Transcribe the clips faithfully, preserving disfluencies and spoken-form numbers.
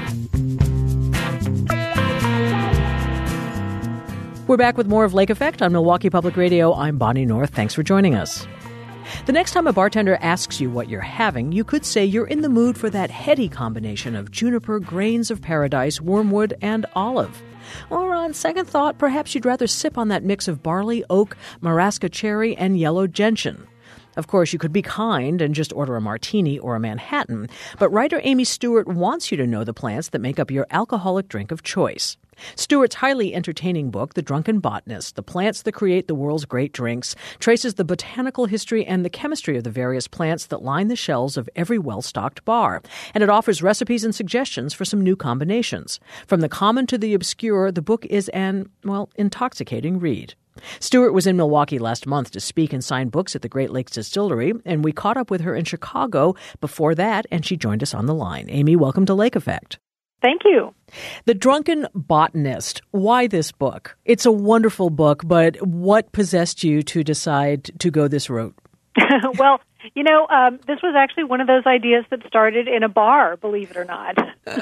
We're back with more of Lake Effect on Milwaukee Public Radio. I'm Bonnie North. Thanks for joining us. The next time a bartender asks you what you're having, you could say you're in the mood for that heady combination of juniper, grains of paradise, wormwood, and olive. Or on second thought, perhaps you'd rather sip on that mix of barley, oak, marasca cherry, and yellow gentian. Of course, you could be kind and just order a martini or a Manhattan, but writer Amy Stewart wants you to know the plants that make up your alcoholic drink of choice. Stewart's highly entertaining book, The Drunken Botanist, The Plants That Create the World's Great Drinks, traces the botanical history and the chemistry of the various plants that line the shelves of every well-stocked bar. And it offers recipes and suggestions for some new combinations. From the common to the obscure, the book is an, well, intoxicating read. Stewart was in Milwaukee last month to speak and sign books at the Great Lakes Distillery, and we caught up with her in Chicago before that, and she joined us on the line. Amy, welcome to Lake Effect. Thank you. The Drunken Botanist. Why this book? It's a wonderful book, but what possessed you to decide to go this route? Well, you know, um, this was actually one of those ideas that started in a bar, believe it or not.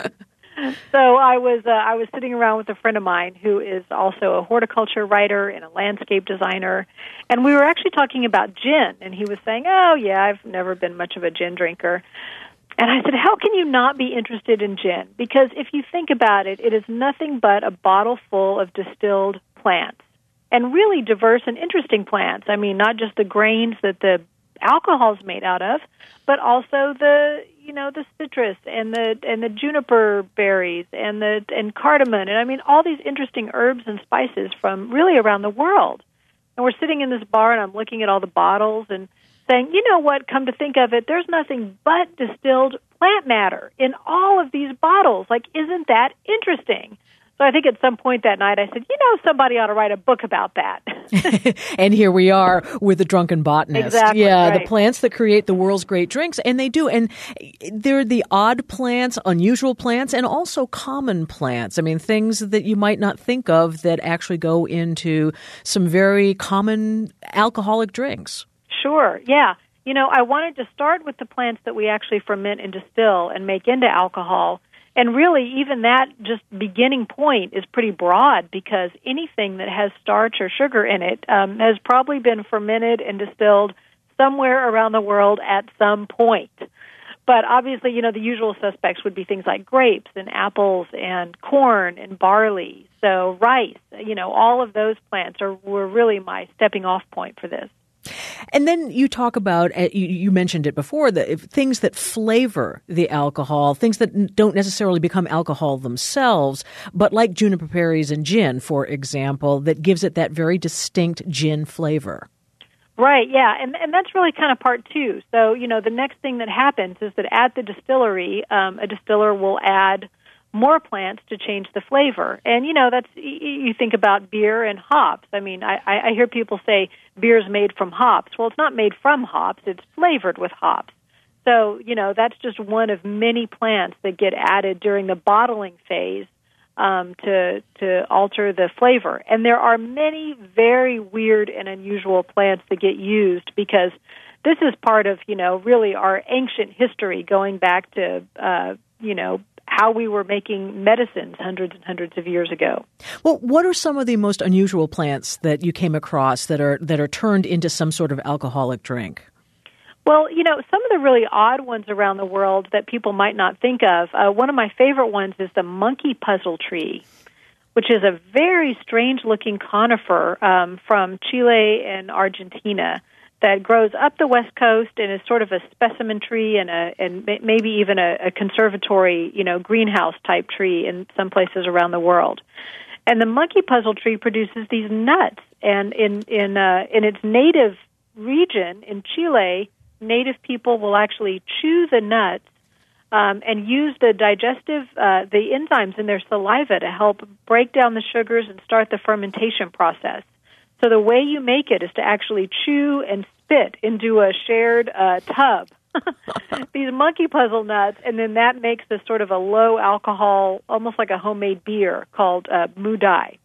So I was uh, I was sitting around with a friend of mine who is also a horticulture writer and a landscape designer, and we were actually talking about gin, and he was saying, oh, yeah, I've never been much of a gin drinker. And I said, how can you not be interested in gin? Because if you think about it, it is nothing but a bottle full of distilled plants, and really diverse and interesting plants. I mean, not just the grains that the alcohol is made out of, but also the, you know, the citrus and the and the juniper berries and the and cardamom, and I mean all these interesting herbs and spices from really around the world. And we're sitting in this bar, and I'm looking at all the bottles and saying, you know what, come to think of it, there's nothing but distilled plant matter in all of these bottles. Like, isn't that interesting? So I think at some point that night I said, you know, somebody ought to write a book about that. And here we are with The Drunken Botanist. Exactly. Yeah, right. The plants that create the world's great drinks. And they do. And they're the odd plants, unusual plants, and also common plants. I mean, things that you might not think of that actually go into some very common alcoholic drinks. Sure, yeah. You know, I wanted to start with the plants that we actually ferment and distill and make into alcohol. And really, even that just beginning point is pretty broad, because anything that has starch or sugar in it um, has probably been fermented and distilled somewhere around the world at some point. But obviously, you know, the usual suspects would be things like grapes and apples and corn and barley. So rice, you know, all of those plants are were really my stepping off point for this. And then you talk about, you, you mentioned it before, the things that flavor the alcohol, things that don't necessarily become alcohol themselves, but like juniper berries and gin, for example, that gives it that very distinct gin flavor. Right, yeah, and and that's really kind of part two. So, you know, the next thing that happens is that at the distillery, um, a distiller will add more plants to change the flavor. And, you know, that's, you think about beer and hops. I mean, I, I hear people say beer's made from hops. Well, it's not made from hops. It's flavored with hops. So, you know, that's just one of many plants that get added during the bottling phase um, to to alter the flavor. And there are many very weird and unusual plants that get used, because this is part of, you know, really our ancient history going back to, uh, you know, how we were making medicines hundreds and hundreds of years ago. Well, what are some of the most unusual plants that you came across that are that are turned into some sort of alcoholic drink? Well, you know, some of the really odd ones around the world that people might not think of, uh, one of my favorite ones is the monkey puzzle tree, which is a very strange-looking conifer um, from Chile and Argentina that grows up the West Coast and is sort of a specimen tree and a and maybe even a, a conservatory, you know, greenhouse type tree in some places around the world. And the monkey puzzle tree produces these nuts, and in in uh, in its native region in Chile, native people will actually chew the nuts um, and use the digestive uh, the enzymes in their saliva to help break down the sugars and start the fermentation process. So the way you make it is to actually chew and spit into a shared uh, tub, these monkey puzzle nuts, and then that makes this sort of a low alcohol, almost like a homemade beer called uh, Mudai.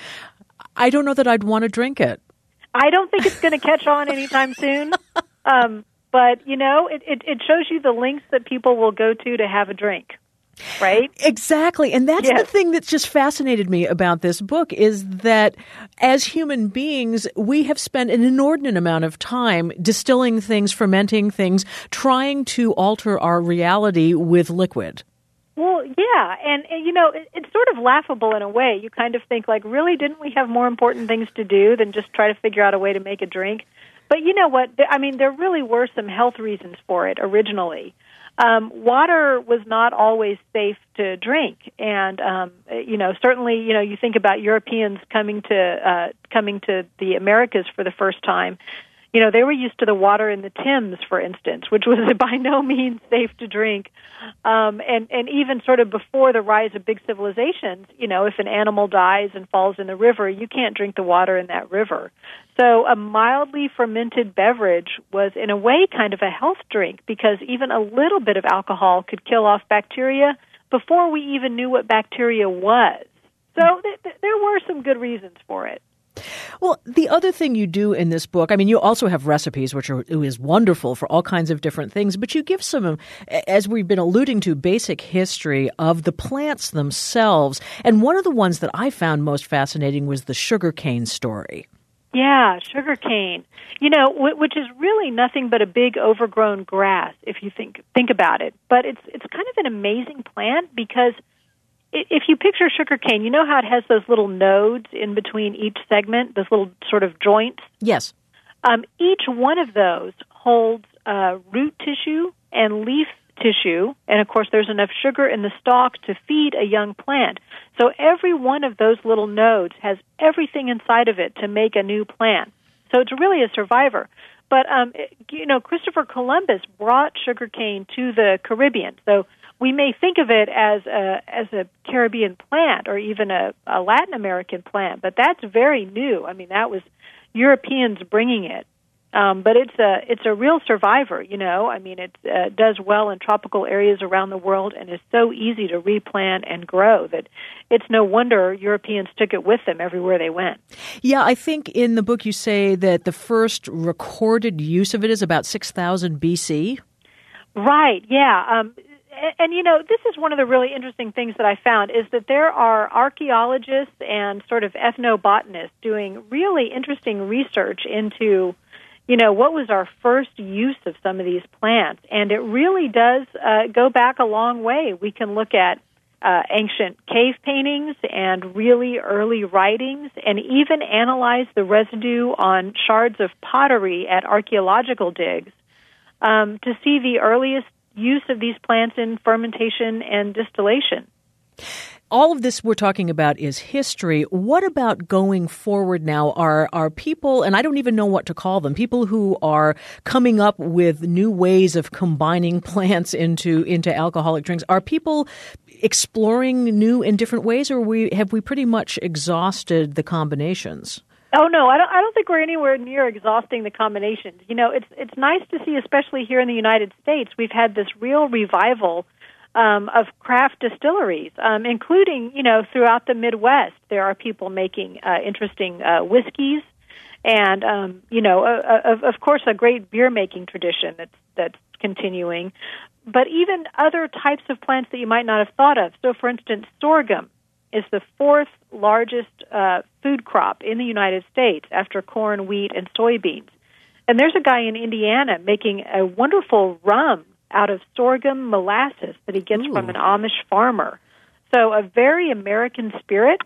I don't know that I'd want to drink it. I don't think it's going to catch on anytime soon. Um, but, you know, it, it, it shows you the lengths that people will go to to have a drink. right? Exactly. And that's yes. the thing that's just fascinated me about this book is that as human beings, we have spent an inordinate amount of time distilling things, fermenting things, trying to alter our reality with liquid. Well, yeah, and, and you know, it, it's sort of laughable in a way. You kind of think, like, really, didn't we have more important things to do than just try to figure out a way to make a drink? But you know what? I mean, there really were some health reasons for it originally. Um, water was not always safe to drink, and um, you know, certainly, you know, you think about Europeans coming to uh, coming to the Americas for the first time. You know, they were used to the water in the Thames, for instance, which was by no means safe to drink. Um, and, and even sort of before the rise of big civilizations, you know, if an animal dies and falls in the river, you can't drink the water in that river. So a mildly fermented beverage was, in a way, kind of a health drink because even a little bit of alcohol could kill off bacteria before we even knew what bacteria was. So th- th- there were some good reasons for it. Well, the other thing you do in this book, I mean, you also have recipes, which are is wonderful for all kinds of different things, but you give some, as we've been alluding to, basic history of the plants themselves. And one of the ones that I found most fascinating was the sugarcane story. Yeah, sugarcane. You know, w- which is really nothing but a big overgrown grass, if you think think about it. But it's it's kind of an amazing plant because if you picture sugarcane, you know how it has those little nodes in between each segment, those little sort of joints? Yes. Um, each one of those holds uh, root tissue and leaf tissue, and of course there's enough sugar in the stalk to feed a young plant. So every one of those little nodes has everything inside of it to make a new plant. So it's really a survivor. But, um, you know, Christopher Columbus brought sugarcane to the Caribbean. So we may think of it as a as a Caribbean plant or even a, a Latin American plant, but that's very new. I mean, that was Europeans bringing it. Um, but it's a it's a real survivor, you know. I mean, it uh, does well in tropical areas around the world and is so easy to replant and grow that it's no wonder Europeans took it with them everywhere they went. Yeah, I think in the book you say that the first recorded use of it is about six thousand B C. Right, yeah. Um, and, and, you know, this is one of the really interesting things that I found is that there are archaeologists and sort of ethnobotanists doing really interesting research into you know, what was our first use of some of these plants? And it really does uh, go back a long way. We can look at uh, ancient cave paintings and really early writings and even analyze the residue on shards of pottery at archaeological digs um, to see the earliest use of these plants in fermentation and distillation. All of this we're talking about is history. What about going forward now? Are are people, and I don't even know what to call them, people who are coming up with new ways of combining plants into into alcoholic drinks, are people exploring new and different ways, or we have we pretty much exhausted the combinations? Oh no, I don't. I don't think we're anywhere near exhausting the combinations. You know, it's it's nice to see, especially here in the United States, we've had this real revival Um, of craft distilleries, um, including, you know, throughout the Midwest. There are people making uh, interesting uh, whiskeys and, um, you know, uh, of, of course, a great beer-making tradition that's, that's continuing, but even other types of plants that you might not have thought of. So, for instance, sorghum is the fourth largest uh, food crop in the United States after corn, wheat, and soybeans. And there's a guy in Indiana making a wonderful rum out of sorghum molasses that he gets Ooh. from an Amish farmer. So a very American spirit,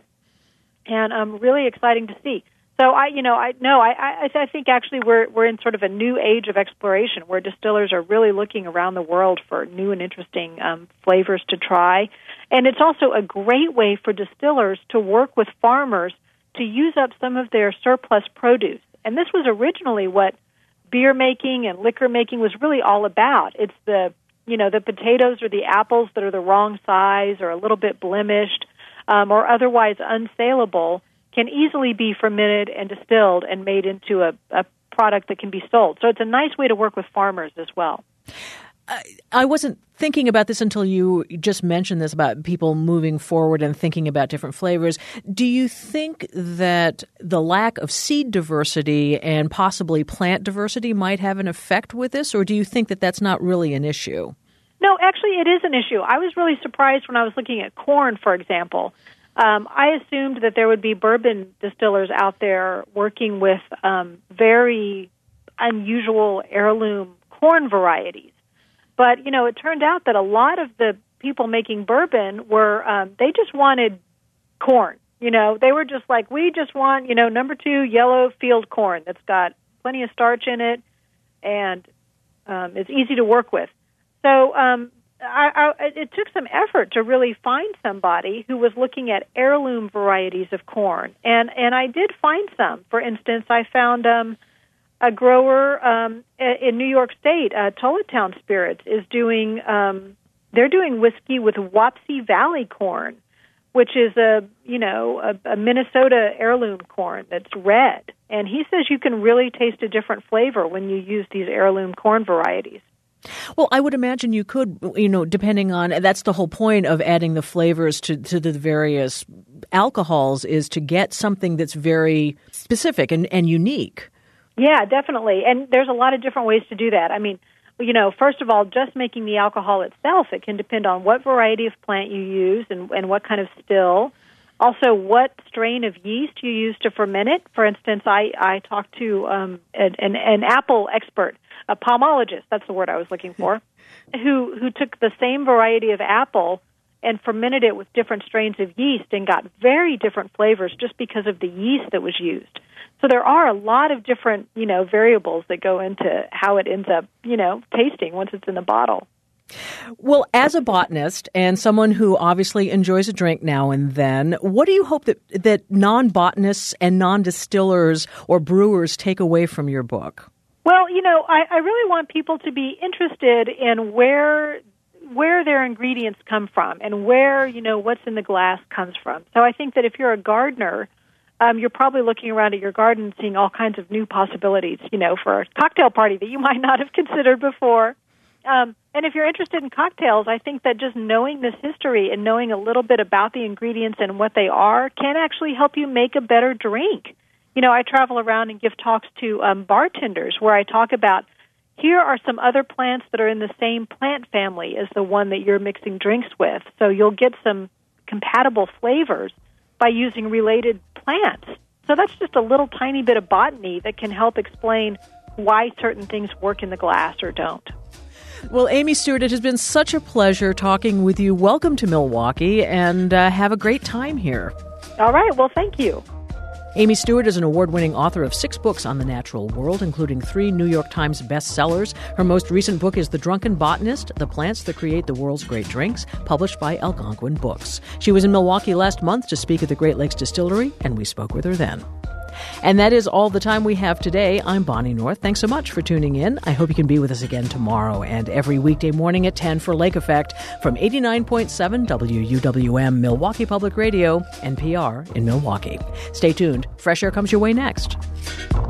and um, really exciting to see. So I, you know, I no, I, I, I think actually we're we're in sort of a new age of exploration where distillers are really looking around the world for new and interesting um, flavors to try, and it's also a great way for distillers to work with farmers to use up some of their surplus produce. And this was originally what beer making and liquor making was really all about. It's the, you know, the potatoes or the apples that are the wrong size or a little bit blemished um, or otherwise unsaleable can easily be fermented and distilled and made into a, a product that can be sold. So it's a nice way to work with farmers as well. I wasn't thinking about this until you just mentioned this about people moving forward and thinking about different flavors. Do you think that the lack of seed diversity and possibly plant diversity might have an effect with this, or do you think that that's not really an issue? No, actually, it is an issue. I was really surprised when I was looking at corn, for example. Um, I assumed that there would be bourbon distillers out there working with um, very unusual heirloom corn varieties. But, you know, it turned out that a lot of the people making bourbon were, um, they just wanted corn. You know, they were just like, we just want, you know, number two yellow field corn that's got plenty of starch in it and um, it's easy to work with. So um, I, I, it took some effort to really find somebody who was looking at heirloom varieties of corn. And, and I did find some. For instance, I found um, a grower um, in New York State, uh, Tulletown Spirits, is doing, um, they're doing whiskey with Wapsie Valley corn, which is a, you know, a, a Minnesota heirloom corn that's red. And he says you can really taste a different flavor when you use these heirloom corn varieties. Well, I would imagine you could, you know, depending on, that's the whole point of adding the flavors to, to the various alcohols, is to get something that's very specific and, and unique. Yeah, definitely. And there's a lot of different ways to do that. I mean, you know, first of all, just making the alcohol itself, it can depend on what variety of plant you use and, and what kind of still. Also, what strain of yeast you use to ferment it. For instance, I, I talked to um, an, an, an apple expert, a pomologist, that's the word I was looking for, who, who took the same variety of apple and fermented it with different strains of yeast and got very different flavors just because of the yeast that was used. So there are a lot of different, you know, variables that go into how it ends up, you know, tasting once it's in the bottle. Well, as a botanist and someone who obviously enjoys a drink now and then, what do you hope that, that non-botanists and non-distillers or brewers take away from your book? Well, you know, I, I really want people to be interested in where where their ingredients come from and where, you know, what's in the glass comes from. So I think that if you're a gardener, um, you're probably looking around at your garden and seeing all kinds of new possibilities, you know, for a cocktail party that you might not have considered before. Um, and if you're interested in cocktails, I think that just knowing this history and knowing a little bit about the ingredients and what they are can actually help you make a better drink. You know, I travel around and give talks to um, bartenders where I talk about, here are some other plants that are in the same plant family as the one that you're mixing drinks with. So you'll get some compatible flavors by using related plants. So that's just a little tiny bit of botany that can help explain why certain things work in the glass or don't. Well, Amy Stewart, it has been such a pleasure talking with you. Welcome to Milwaukee, and uh, have a great time here. All right. Well, thank you. Amy Stewart is an award-winning author of six books on the natural world, including three New York Times bestsellers. Her most recent book is The Drunken Botanist, The Plants That Create the World's Great Drinks, published by Algonquin Books. She was in Milwaukee last month to speak at the Great Lakes Distillery, and we spoke with her then. And that is all the time we have today. I'm Bonnie North. Thanks so much for tuning in. I hope you can be with us again tomorrow and every weekday morning at ten for Lake Effect from eighty-nine point seven W U W M Milwaukee Public Radio, N P R in Milwaukee. Stay tuned. Fresh Air comes your way next.